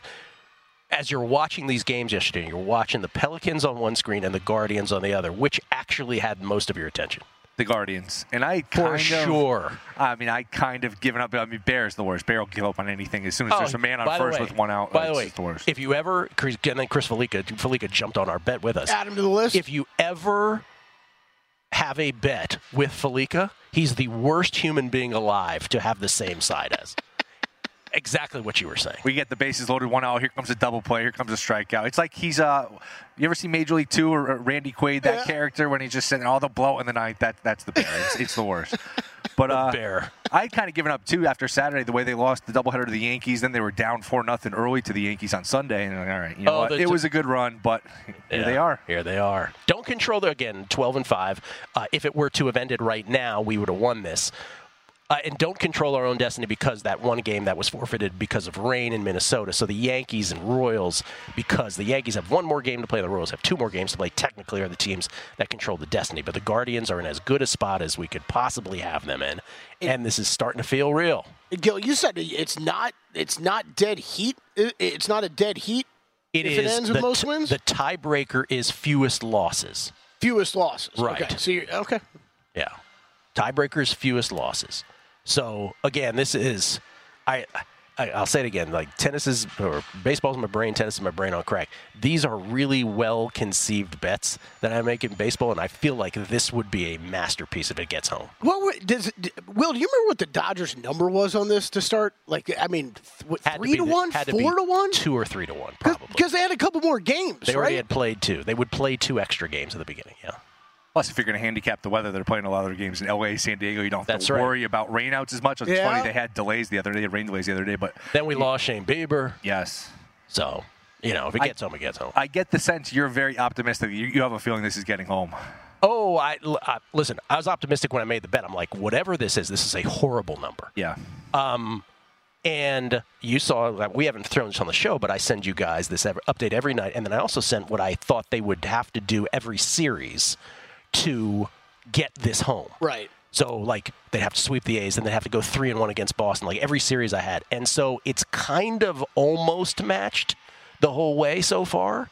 as you're watching these games yesterday, you're watching the Pelicans on one screen and the Guardians on the other. Which actually had most of your attention? the Guardians, and I For kind of, sure. I mean, I kind of given up. I mean, Bear's the worst. Bear will give up on anything as soon as there's a man on by the first way- with one out. By the it's way, just the worst. if you ever, Chris- and then Chris Felica, Felica jumped on our bet with us. Add him to the list. If you ever have a bet with Felica, he's the worst human being alive to have the same side as. Exactly what you were saying. We get the bases loaded, one out. Here comes a double play. Here comes a strikeout. It's like he's uh, you ever see Major League Two or, or Randy Quaid, that Yeah. character when he's just sitting all the blow in the ninth. That that's the Bear. It's, it's the worst. But uh, Bear. I'd kind of given up too after Saturday, the way they lost the doubleheader to the Yankees. Then they were down four nothing early to the Yankees on Sunday, and I'm like, all right, you know Oh, what? the It t- was a good run, but here Yeah, they are. Here they are. Don't control the again. Twelve and five. Uh, if it were to have ended right now, we would have won this. Uh, and don't control our own destiny because that one game that was forfeited because of rain in Minnesota. So the Yankees and Royals, because the Yankees have one more game to play, the Royals have two more games to play, technically are the teams that control the destiny. But the Guardians are in as good a spot as we could possibly have them in. And this is starting to feel real. Gil, you said it's not it's not dead heat. It- It's not a dead heat. It If is it ends with the, most t- wins? the tiebreaker is fewest losses. Fewest losses. Right. Okay. So you're okay. Yeah. Tiebreaker is fewest losses. So again, this is, I, I, I'll say it again. Like tennis is, or baseball's my brain, tennis is my brain on crack. These are really well conceived bets that I make in baseball, and I feel like this would be a masterpiece if it gets home. What were- does d- Will? Do you remember what the Dodgers' number was on this to start? Like, I mean, th- what, Had three be to the- one, had four be to one, two or three to one, probably. because they had a couple more games, They already right? had played two. They would play two extra games at the beginning. Yeah. Plus, if you're going to handicap the weather, they're playing a lot of their games in L A, San Diego. You don't have That's to right. worry about rainouts as much. It's Yeah. funny, they had delays the other day, rain delays the other day. But Then we lost Shane Bieber. yes. So, you know, if it I- gets home, it gets home. I get the sense you're very optimistic. You, you have a feeling this is getting home. Oh, I, I listen. I was optimistic when I made the bet. I'm like, whatever this is, this is a horrible number. Yeah. Um, and you saw we haven't thrown this on the show, but I send you guys this ever, update every night, and then I also sent what I thought they would have to do every series to get this home. Right. So, like, they'd have to sweep the A's, and they'd have to go three and one against Boston, like every series I had. And so it's kind of almost matched the whole way so far,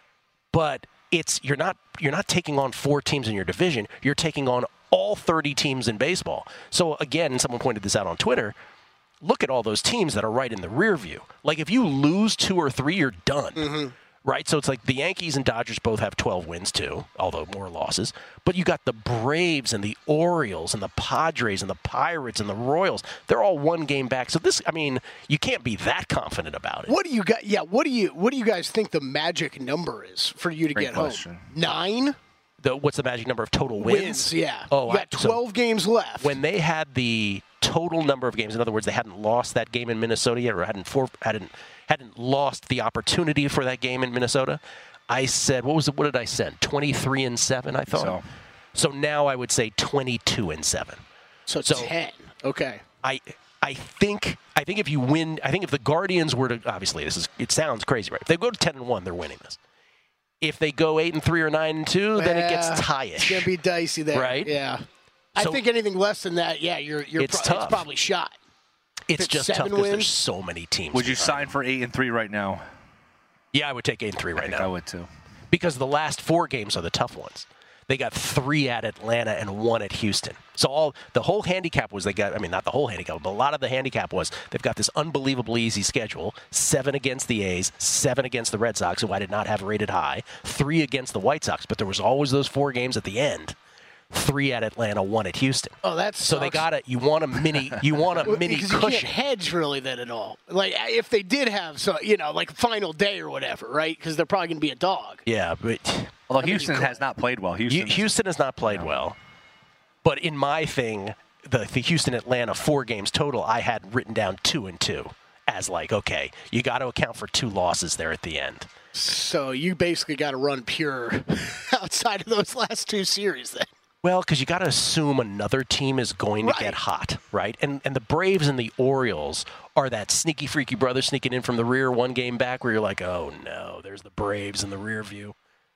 but it's you're not you're not taking on four teams in your division. You're taking on all thirty teams in baseball. So again, someone pointed this out on Twitter. Look at all those teams that are right in the rear view. Like if you lose two or three, you're done. Mm-hmm. Right? So it's like the Yankees and Dodgers both have twelve wins too, although more losses. But you got the Braves and the Orioles and the Padres and the Pirates and the Royals. They're all one game back. So this, I mean, you can't be that confident about it. What do you got? Yeah. What do you What do you guys think the magic number is for you to Great get question. home? Nine The, what's the magic number of total wins? wins. Yeah. Oh, you got I- so twelve games left. when they had the total number of games, in other words, they hadn't lost that game in Minnesota yet, or hadn't for, hadn't hadn't lost the opportunity for that game in Minnesota. I said, what was it? What did I send? twenty-three and seven, I thought. So. So now I would say twenty-two and seven. so, so- ten. Okay. I I think I think if you win, I think if the Guardians were to obviously this is it sounds crazy, right? If they go to ten and one, they're winning this. If they go eight and three or nine and two, then it gets Yeah, tie-ish. It's gonna be dicey there. Right? Yeah. I So- think anything less than that, yeah, you're you're It's pro- tough. it's probably shot. It's it's just tough seven because wins- there's so many teams. Would you behind. sign for eight and three right now? Yeah, I would take eight and three I right think now. I would too. Because the last four games are the tough ones. They got three at Atlanta and one at Houston. So all the whole handicap was they got, I mean, not the whole handicap, but a lot of the handicap was they've got this unbelievably easy schedule. Seven against the A's, seven against the Red Sox, who I did not have rated high, three against the White Sox, but there was always those four games at the end. Three at Atlanta, one at Houston. Oh, that's So they got it. You want a mini, you want a mini because you can't cushion. hedge really then at all. Like if they did have so you know like final day or whatever, right? Because they're probably gonna be a dog. Yeah, but Although mean, you Houston could. has not played well. Houston. Houston, Houston has not played well. But in my thing, the, the Houston-Atlanta four games total, I had written down two and two as like, okay, you got to account for two losses there at the end. So you basically got to run pure outside of those last two series then. Well, because you got to assume another team is going to Right. get hot, right? And and the Braves and the Orioles are that sneaky, freaky brother sneaking in from the rear one game back where you're like, oh, no, there's the Braves in the rear view.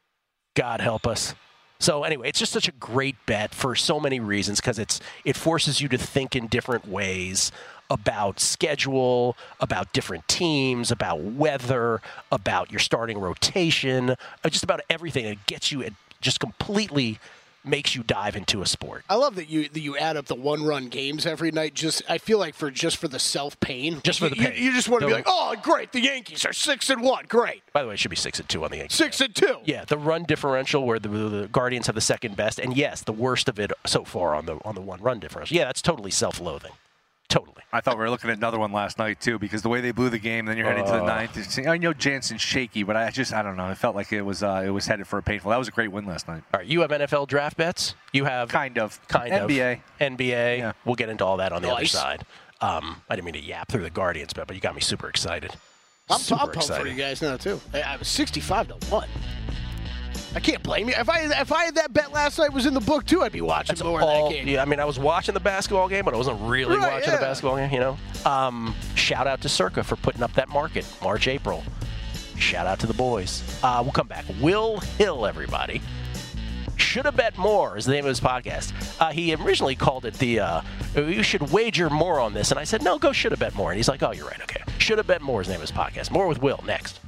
God help us. So anyway, it's just such a great bet for so many reasons because it's it forces you to think in different ways about schedule, about different teams, about weather, about your starting rotation, uh, just about everything. It gets you, it just completely makes you dive into a sport. I love that you that you add up the one run games every night. Just I feel like for just for the self pain, Just for the You- pain. You, just want to be No, like, oh, great, the Yankees are six and one, great, By the way, it should be six and two on the Yankees. six and two. Yeah, the run differential where the, the Guardians have the second best, and yes, the worst of it so far on the on the one run differential. Yeah, that's totally self-loathing. Totally. I thought we were looking at another one last night too, because the way they blew the game, then you're heading to the Uh. ninth. It's- I know Jansen's shaky, but I just I don't know. It felt like it was uh, it was headed for a painful. That was a great win last night. All right, you have N F L draft bets. You have Kind of. kind N B A. of N B A. Yeah. We'll get into all that on the other Nice. side. Um, I didn't mean to yap through the Guardians bet, but you got me super excited. I'm, super I'm pumped excited. for you guys now too. I, I was sixty-five to one. I can't blame you. If I if I had that bet last night was in the book too, I'd be watching That's more all, of that game. yeah, I mean, I was watching the basketball game, but I wasn't really Right, watching yeah. the basketball game, you know. Um, shout out to Circa for putting up that market, March, April. Shout out to the boys. Uh, we'll come back. Will Hill, everybody. Should Have Bet More is the name of his podcast. Uh, he originally called it the, uh, you should wager more on this. And I said, no, go Should Have Bet More. And he's like, oh, you're right. Okay. Should Have Bet More is the name of his podcast. More with Will next.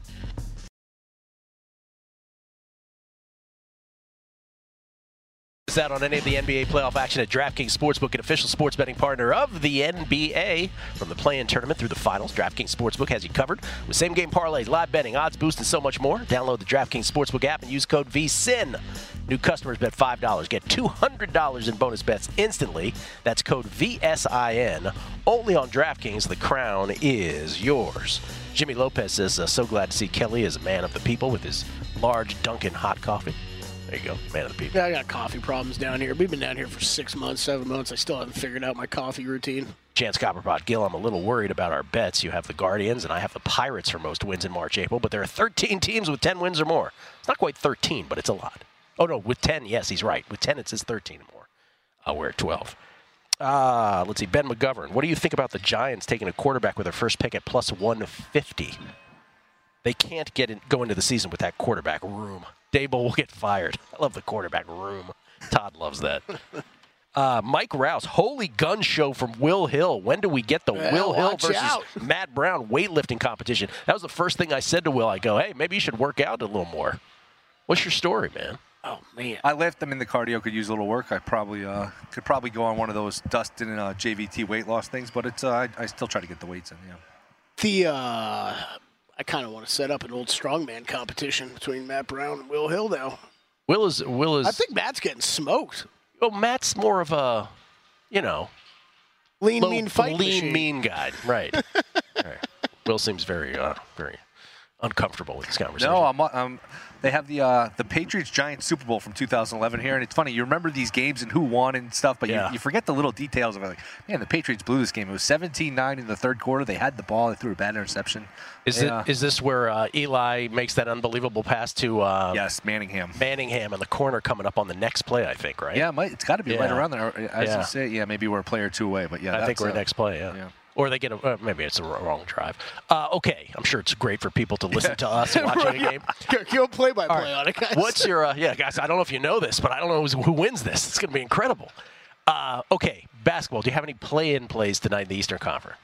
Out on any of the N B A playoff action at DraftKings Sportsbook, an official sports betting partner of the N B A. From the play-in tournament through the finals, DraftKings Sportsbook has you covered with same-game parlays, live betting, odds boost, and so much more. Download the DraftKings Sportsbook app and use code V S I N. New customers bet five dollars. Get two hundred dollars in bonus bets instantly. That's code V S I N. Only on DraftKings, the crown is yours. Jimmy Lopez says, uh, so glad to see Kelly as a man of the people with his large Dunkin' hot coffee. There you go, man of the people. Yeah, I got coffee problems down here. We've been down here for six months, seven months. I still haven't figured out my coffee routine. Chance Copperpot, Gil, I'm a little worried about our bets. You have the Guardians, and I have the Pirates for most wins in March, April, but there are thirteen teams with ten wins or more. It's not quite thirteen, but it's a lot. Oh, no, with ten, yes, he's right. With ten, it says thirteen or more. Uh, we're at twelve. Uh, let's see, Ben McGovern, what do you think about the Giants taking a quarterback with their first pick at plus one fifty? They can't get in, go into the season with that quarterback room. Dable will get fired. I love the quarterback room. Todd loves that. Uh, Mike Rouse, holy gun show from Will Hill. When do we get the Yeah, Will Hill watch versus out. Matt Brown weightlifting competition? That was the first thing I said to Will. I go, hey, maybe you should work out a little more. What's your story, man? Oh, man. I lift them in the cardio. Could use a little work. I probably uh, could probably go on one of those Dustin and uh, J V T weight loss things, but it's uh, I, I still try to get the weights in. Yeah. The, uh, I kind of want to set up an old strongman competition between Matt Brown and Will Hill now. Will is Will is. I think Matt's getting smoked. Well, Matt's more of a, you know, Lean, low, mean fight lean, machine. mean guy, right? Right. Will seems very, uh, very uncomfortable with this conversation. No, I'm. Um, they have the uh, the Patriots Giants Super Bowl from two thousand eleven here, and it's funny. You remember these games and who won and stuff, but Yeah. you, you forget the little details of it. Like, man, the Patriots blew this game. It was seventeen nine in the third quarter. They had the ball. They threw a bad interception. Is They, it uh, is this where uh, Eli makes that unbelievable pass to uh, yes, Manningham. Manningham in the corner coming up on the next play? I think, right? Yeah, it might, it's got to be right Yeah. around there. As Yeah. you say, yeah, maybe we're a player or two away, but yeah, I think that's, we're uh, next play. Yeah. yeah. Or they get a uh, maybe it's a wrong drive. Uh, okay, I'm sure it's great for people to listen to us watching a game. Go play by All play right. on it, guys. What's your uh, yeah, guys? I don't know if you know this, but I don't know who's, who wins this. It's going to be incredible. Uh, okay, basketball. Do you have any play-in plays tonight in the Eastern Conference?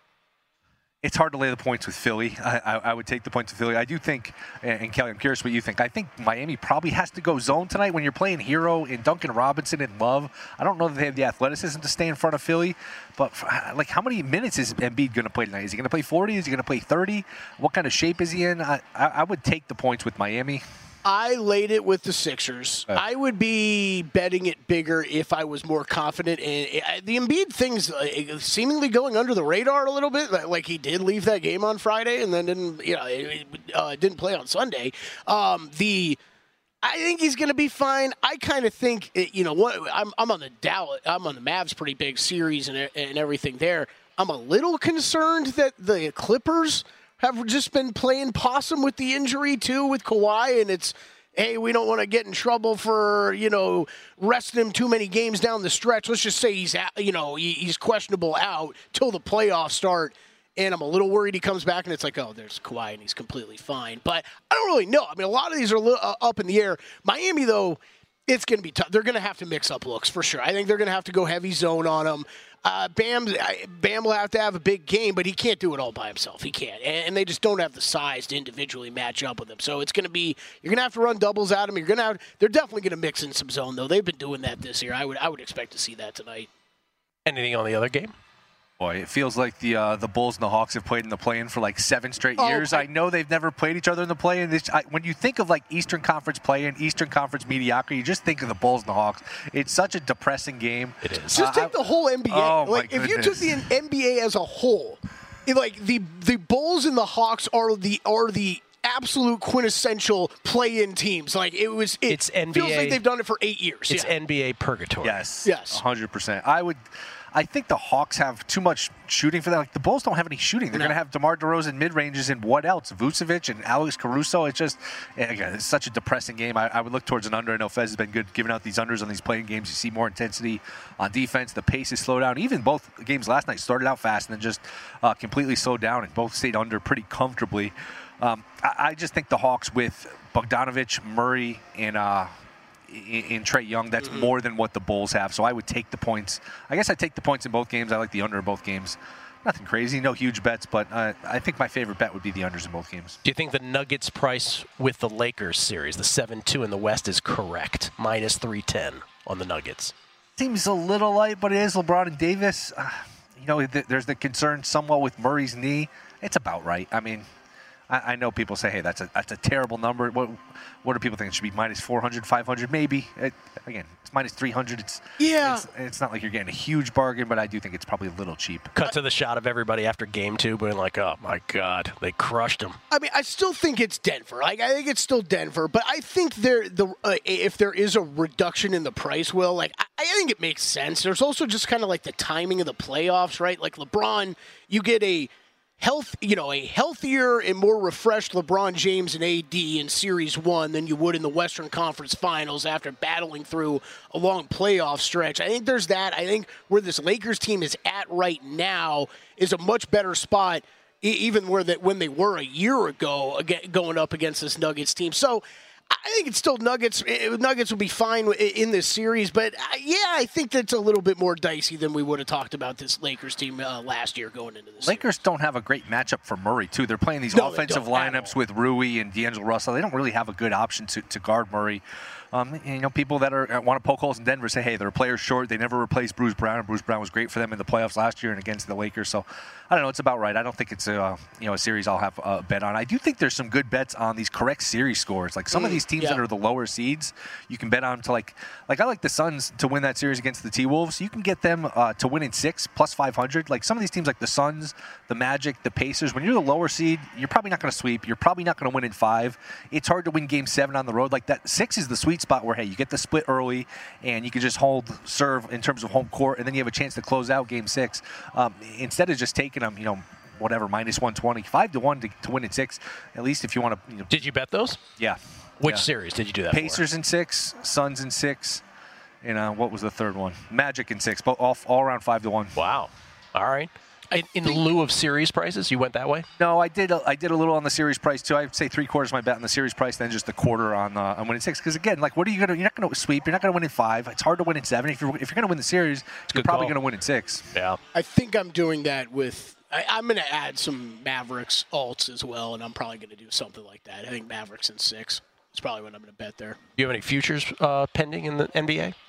It's hard to lay the points with Philly. I, I, I would take the points with Philly. I do think, and, and Kelly, I'm curious what you think. I think Miami probably has to go zone tonight when you're playing Hero and Duncan Robinson and Love. I don't know that they have the athleticism to stay in front of Philly, but like, how many minutes is Embiid going to play tonight? Is he going to play forty? Is he going to play thirty? What kind of shape is he in? I, I, I would take the points with Miami. I laid it with the Sixers. Uh. I would be betting it bigger if I was more confident. And the Embiid thing's uh, seemingly going under the radar a little bit. Like he did leave that game on Friday and then didn't, you know, uh, didn't play on Sunday. Um, the I think he's going to be fine. I kind of think, it, you know, what I'm, I'm on the Dallas, I'm on the Mavs pretty big series and and everything there. I'm a little concerned that the Clippers have just been playing possum with the injury, too, with Kawhi, and it's, hey, we don't want to get in trouble for, you know, resting him too many games down the stretch. Let's just say he's, out, you know, he's questionable out till the playoffs start, and I'm a little worried he comes back, and it's like, oh, there's Kawhi, and he's completely fine. But I don't really know. I mean, a lot of these are li- uh, up in the air. Miami, though, it's going to be tough. They're going to have to mix up looks, for sure. I think they're going to have to go heavy zone on him. Uh, Bam, Bam will have to have a big game, but he can't do it all by himself. He can't, and they just don't have the size to individually match up with him. So it's going to be you're going to have to run doubles at him. You're going to have they're definitely going to mix in some zone though. They've been doing that this year. I would I would expect to see that tonight. Anything on the other game? Boy, it feels like the uh, the Bulls and the Hawks have played in the play-in for like seven straight Oh, years. I- I know they've never played each other in the play-in. This, I, when you think of like Eastern Conference play-in, Eastern Conference mediocrity, you just think of the Bulls and the Hawks. It's such a depressing game. It is. Just Uh, take the whole N B A. Oh, my like if you took goodness. the N B A as a whole, it, like the the Bulls and the Hawks are the are the absolute quintessential play-in teams. Like it was. It It's N B A feels like they've done it for eight years. It's yeah. N B A purgatory. Yes. Yes. one hundred percent. I would. I think the Hawks have too much shooting for that. Like the Bulls don't have any shooting. They're No. going to have DeMar DeRozan mid-ranges and what else? Vucevic and Alex Caruso. It's just, again, it's such a depressing game. I, I would look towards an under. I know Fez has been good giving out these unders on these playing games. You see more intensity on defense. The pace is slowed down. Even both games last night started out fast and then just uh, completely slowed down and both stayed under pretty comfortably. Um, I, I just think the Hawks with Bogdanovich, Murray, and uh, in, in Trae Young, that's mm-hmm. more than what the Bulls have. So I would take the points. I guess I take the points in both games. I like the under in both games. Nothing crazy, no huge bets, but uh, I think my favorite bet would be the unders in both games. Do you think the Nuggets price with the Lakers series, the seven two in the West, is correct? Minus three ten on the Nuggets. Seems a little light, but it is LeBron and Davis. Uh, you know, th- there's the concern somewhat with Murray's knee. It's about right. I mean, I, I know people say, hey, that's a that's a terrible number. What what do people think? It should be minus four hundred, five hundred, maybe. It, again, it's minus three hundred. It's yeah. It's, it's not like you're getting a huge bargain, but I do think it's probably a little cheap. Cut to the shot of everybody after game two being like, oh, my God, they crushed them. I mean, I still think it's Denver. Like, I think it's still Denver, but I think there the uh, if there is a reduction in the price, Will, like, I, I think it makes sense. There's also just kind of like the timing of the playoffs, right? Like LeBron, you get a health, you know, a healthier and more refreshed LeBron James and A D in Series One than you would in the Western Conference Finals after battling through a long playoff stretch. I think there's that. I think where this Lakers team is at right now is a much better spot, even where that when they were a year ago going up against this Nuggets team. So I think it's still Nuggets. Nuggets will be fine in this series, but yeah, I think that's a little bit more dicey than we would have talked about this Lakers team uh, last year going into this. Lakers series. don't have a great matchup for Murray too. They're playing these No, offensive lineups with Rui and D'Angelo Russell. They don't really have a good option to, to guard Murray. Um, you know, people that are want to poke holes in Denver say, hey, they're a player short. They never replaced Bruce Brown, and Bruce Brown was great for them in the playoffs last year and against the Lakers. So, I don't know. It's about right. I don't think it's a, you know, a series I'll have a bet on. I do think there's some good bets on these correct series scores. Like some mm, of these teams yeah. that are the lower seeds, you can bet on to like, like I like the Suns to win that series against the T-Wolves. You can get them uh, to win in six, plus five hundred. Like some of these teams like the Suns, the Magic, the Pacers, when you're the lower seed, you're probably not going to sweep. You're probably not going to win in five. It's hard to win game seven on the road. Like that six is the sweet spot where, hey, you get the split early and you can just hold serve in terms of home court, and then you have a chance to close out game six. Um, instead of just taking them, you know, whatever, minus one twenty, five to one to, to win in six, at least if you want to. You know, Did you bet those? Yeah. Which yeah. series did you do that Pacers for? in six, Suns in six, and uh, what was the third one? Magic in six, but all, all around five to one. Wow. All right. In, in lieu of series prices, you went that way? No, I did. A, I did a little on the series price too. I'd say three quarters of my bet on the series price, then just a quarter on uh, on winning six. Because again, like, what are you gonna? You're not gonna sweep. You're not gonna win in five. It's hard to win in seven. If you're if you're gonna win the series, you're Good probably call. gonna win in six. Yeah. I think I'm doing that with. I, I'm going to add some Mavericks alts as well, and I'm probably going to do something like that. I think Mavericks in six. That's probably what I'm going to bet there. Do you have any futures uh, pending in the N B A?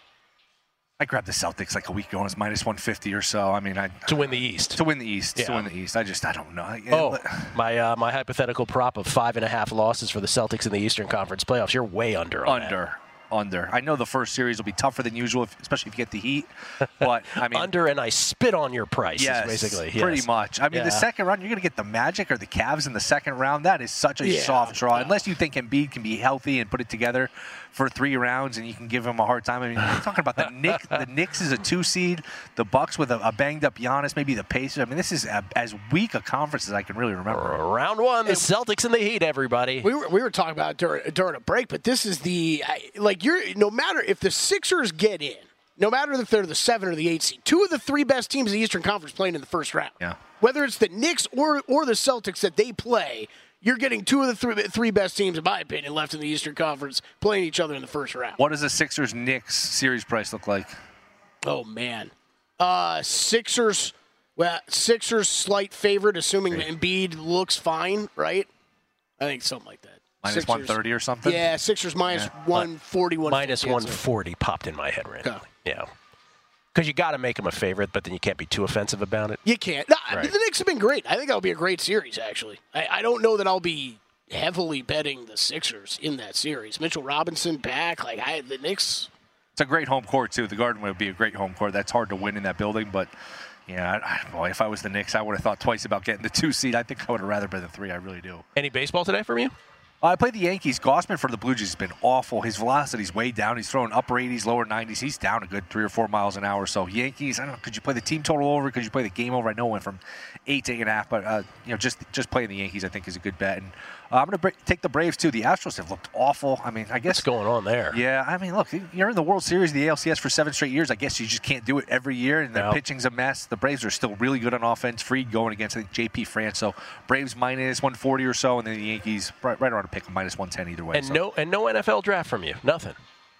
I grabbed the Celtics like a week ago, and it's minus one fifty or so. I mean, I To win the East. to win the East. To Yeah. win the East. I just I don't know. Oh, my uh, my hypothetical prop of five and a half losses for the Celtics in the Eastern Conference playoffs. You're way under on that. under. Under. I know the first series will be tougher than usual, if, especially if you get the Heat. But I mean, Under, and I spit on your price. yes, basically. Yes. pretty much. I mean, Yeah. the second round, you're going to get the Magic or the Cavs in the second round. That is such a Yeah. soft draw. Yeah. Unless you think Embiid can be healthy and put it together for three rounds, and you can give him a hard time. I mean, you're talking about the Knicks. The Knicks is a two seed. The Bucks with a, a banged up Giannis, maybe the Pacers. I mean, this is a, as weak a conference as I can really remember. Round one, the Celtics and the Heat, everybody. We were we were talking about it during, during a break, but this is the I- like you're no matter if the Sixers get in, no matter if they're the seven or the eight seed, two of the three best teams in the Eastern Conference playing in the first round. Yeah. Whether it's the Knicks or or the Celtics that they play, you're getting two of the three, three best teams, in my opinion, left in the Eastern Conference playing each other in the first round. What does the Sixers-Knicks series price look like? Oh man, uh, Sixers. Well, Sixers slight favorite, assuming Embiid looks fine, right? I think something like that. Minus Sixers- one thirty or something? Yeah, Sixers minus one forty, one fifty. Minus one forty popped in my head randomly. Okay. Yeah. Because you got to make them a favorite, but then you can't be too offensive about it. You can't. No, Right. The Knicks have been great. I think that'll be a great series, actually. I, I don't know that I'll be heavily betting the Sixers in that series. Mitchell Robinson back. Like, I, the Knicks. It's a great home court, too. The Garden would be a great home court. That's hard to win in that building, but, yeah, I, I, boy, if I was the Knicks, I would have thought twice about getting the two seed. I think I would have rather been the three. I really do. Any baseball today from you? Uh, I played the Yankees. Gossman for the Blue Jays has been awful. His velocity's way down. He's throwing upper eighties, lower nineties. He's down a good three or four miles an hour. So Yankees, I don't know. Could you play the team total over? Could you play the game over? I know it went from eight to eight and a half, but uh, you know, just just playing the Yankees, I think, is a good bet. And uh, I'm going to take the Braves too. The Astros have looked awful. I mean, I guess What's going on there? Yeah, I mean, look, you're in the World Series, the A L C S for seven straight years. I guess you just can't do it every year, and their No. pitching's a mess. The Braves are still really good on offense. Fried going against, I think, J P France. So Braves minus one forty or so, and then the Yankees right, right around a pick minus one ten either way. And so. no and no N F L draft from you. Nothing.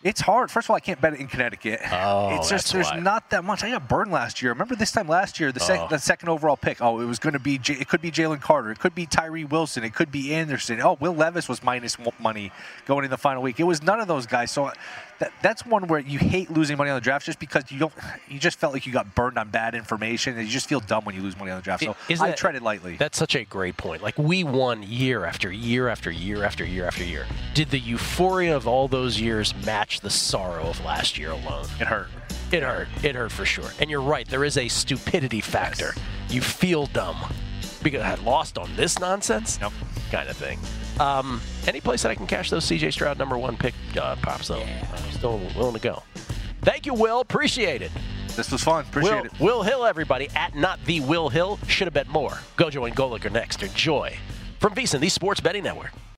It's hard. First of all, I can't bet it in Connecticut. Oh, it's just that's there's why. not that much. I got burned last year. Remember this time last year, the, sec- Oh. the second overall pick. Oh, it was going to be. J- it could be Jalen Carter. It could be Tyree Wilson. It could be Anderson. Oh, Will Levis was minus one money going in the final week. It was none of those guys. So that, that's one where you hate losing money on the draft just because you don't. You just felt like you got burned on bad information, and you just feel dumb when you lose money on the draft. So Isn't I that- tread it lightly. That's such a great point. Like, we won year after year after year after year after year. Did the euphoria of all those years match the sorrow of last year alone? It hurt. It hurt. It hurt for sure. And you're right. There is a stupidity factor. You feel dumb because I had lost on this nonsense. Nope. Kind of thing. Um, any place that I can cash those C J Stroud number one pick uh, props though? I'm still willing to go. Thank you, Will. Appreciate it. This was fun. Appreciate Will, it. Will Hill, everybody, at not the Will Hill. Should have bet more. Go join Golicker next. Enjoy from VSiN, the Sports Betting Network.